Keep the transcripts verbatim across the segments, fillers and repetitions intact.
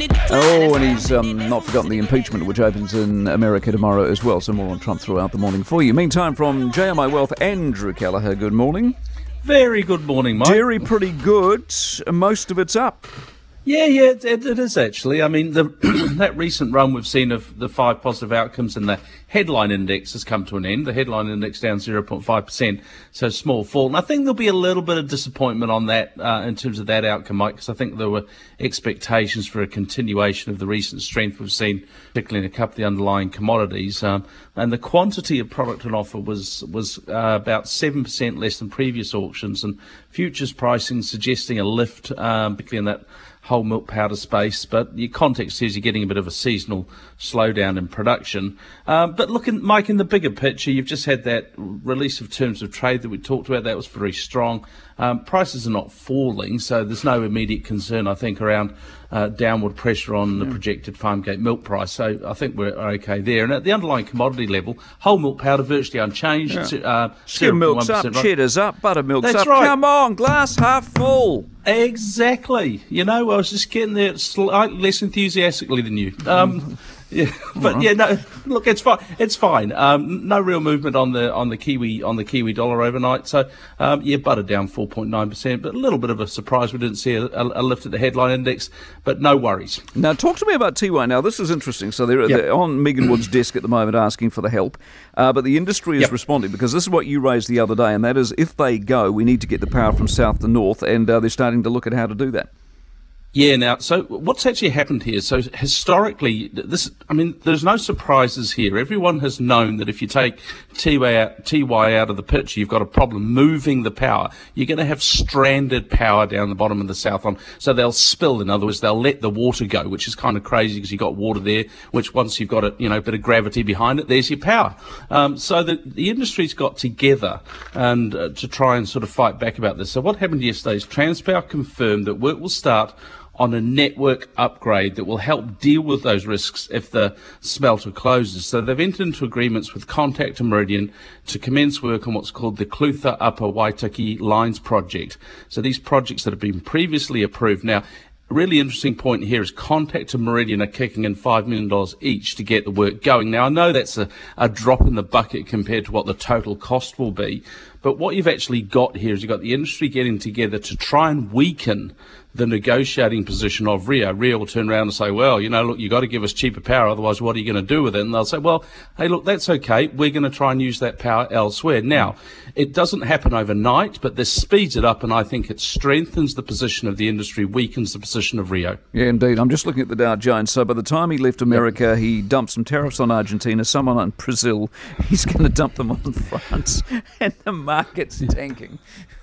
Oh, and he's um, not forgotten the impeachment, which opens in America tomorrow as well. So more on Trump throughout the morning for you. Meantime, from J M I Wealth, Andrew Kelleher, good morning. Very good morning, Mike. Dairy pretty good. Most of it's up. Yeah, yeah, it, it is actually. I mean, the, that recent run we've seen of the five positive outcomes in the headline index has come to an end. The headline index down zero point five percent, so small fall. And I think there'll be a little bit of disappointment on that uh, in terms of that outcome, Mike, because I think there were expectations for a continuation of the recent strength we've seen, particularly in a couple of the underlying commodities. Um, and the quantity of product on offer was was uh, about seven percent less than previous auctions, and futures pricing suggesting a lift, um, particularly in that whole milk powder space, but your context is you're getting a bit of a seasonal slowdown in production. Um, but looking, Mike, in the bigger picture, you've just had that release of terms of trade that we talked about. That was very strong. Um, prices are not falling, so there's no immediate concern, I think, around uh, downward pressure on the yeah. projected farm gate milk price. So I think we're okay there. And at the underlying commodity level, whole milk powder virtually unchanged. Yeah. It's, uh, Skim milk's up, right? Cheddar's up, buttermilk's That's up. Right. Come on, glass half full. Exactly. You know, I was just getting there slightly less enthusiastically than you. Um, yeah, but right. yeah, no. Look, it's fine. It's fine. Um, no real movement on the on the Kiwi on the Kiwi dollar overnight. So um, yeah, butter down four point nine percent, but a little bit of a surprise. We didn't see a, a, a lift at the headline index, but no worries. Now, talk to me about T Y. Now, this is interesting. So they're, yep. they're on Megan Wood's desk at the moment asking for the help, uh, but the industry is yep. responding because this is what you raised the other day, and that is if they go, we need to get the power from south to north, and uh, they're starting to look at how to do that. Yeah, now, so what's actually happened here? So historically, this, I mean, there's no surprises here. Everyone has known that if you take T Y out, T Y out of the picture, you've got a problem moving the power. You're going to have stranded power down the bottom of the south on, so they'll spill. In other words, they'll let the water go, which is kind of crazy because you've got water there, which once you've got a, you know, bit of gravity behind it, there's your power. Um, so the, the industry's got together and uh, to try and sort of fight back about this. So what happened yesterday is Transpower confirmed that work will start on a network upgrade that will help deal with those risks if the smelter closes. So they've entered into agreements with Contact and Meridian to commence work on what's called the Clutha Upper Waitaki Lines project. So these projects that have been previously approved. Now, a really interesting point here is Contact and Meridian are kicking in five million dollars each to get the work going. Now, I know that's a, a drop in the bucket compared to what the total cost will be, but what you've actually got here is you've got the industry getting together to try and weaken the negotiating position of Rio. Rio will turn around and say, well, you know, look, you've got to give us cheaper power, otherwise what are you going to do with it? And they'll say, well, hey, look, that's okay. We're going to try and use that power elsewhere. Now, it doesn't happen overnight, but this speeds it up, and I think it strengthens the position of the industry, weakens the position of Rio. Yeah, indeed. I'm just looking at the Dow Jones. So by the time he left America, yep. he dumped some tariffs on Argentina, some on Brazil. He's going to dump them on France, and the market's tanking.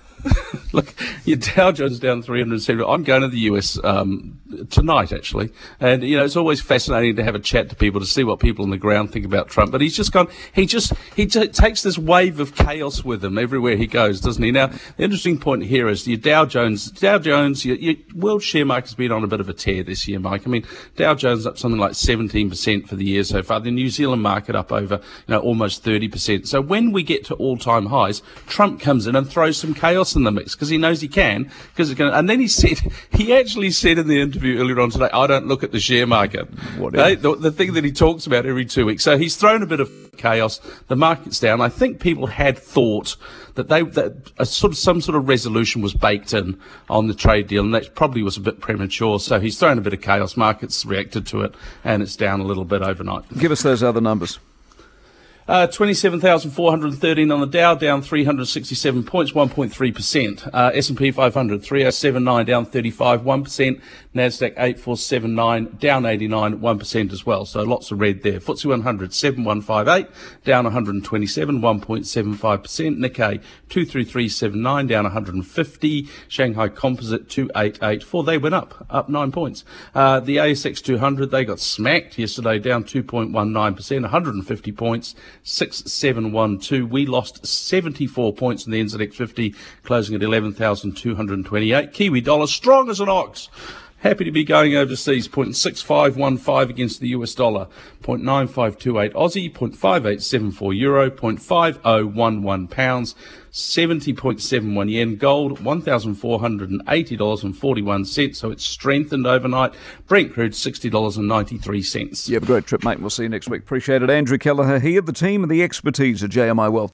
Look, your Dow Jones down three hundred seventy. I'm going to the U S um, tonight, actually. And, you know, it's always fascinating to have a chat to people to see what people on the ground think about Trump. But he's just gone, he just, he t- takes this wave of chaos with him everywhere he goes, doesn't he? Now, the interesting point here is your Dow Jones, Dow Jones, your, your world share market's been on a bit of a tear this year, Mike. I mean, Dow Jones up something like seventeen percent for the year so far. The New Zealand market up over, you know, almost thirty percent. So when we get to all-time highs, Trump comes in and throws some chaos in the mix because he knows he can. Because it's going to, and then he said, he actually said in the interview earlier on today, I don't look at the share market. Right? The, the thing that he talks about every two weeks. So he's thrown a bit of chaos. The market's down. I think people had thought that they that a sort of some sort of resolution was baked in on the trade deal, and that probably was a bit premature. So he's thrown a bit of chaos. Markets reacted to it, and it's down a little bit overnight. Give us those other numbers. Uh, twenty-seven thousand four hundred thirteen on the Dow, down three hundred sixty-seven points, one point three percent. Uh, S and P five hundred, three oh seven nine, down thirty-five, one percent. NASDAQ eight four seven nine, down eighty-nine, one percent as well. So lots of red there. F T S E one hundred, seven one five eight, down one hundred twenty-seven, one point seven five percent. Nikkei two three three seven nine, down one hundred fifty. Shanghai Composite two eight eight four. They went up, up nine points. Uh, the A S X two hundred, they got smacked yesterday, down two point one nine percent, one hundred fifty points. six seven one two. We lost seventy-four points in the N Z X fifty, closing at eleven thousand two hundred twenty-eight. Kiwi dollar strong as an ox. Happy to be going overseas. zero point six five one five against the U S dollar. zero point nine five two eight Aussie. zero point five eight seven four euro. zero point five oh one one pounds. seventy point seven one yen. Gold, one thousand four hundred eighty dollars and forty-one cents. So it's strengthened overnight. Brent crude, sixty dollars and ninety-three cents. You have a great trip, mate. We'll see you next week. Appreciate it. Andrew Kelleher here, the team and the expertise at J M I Wealth.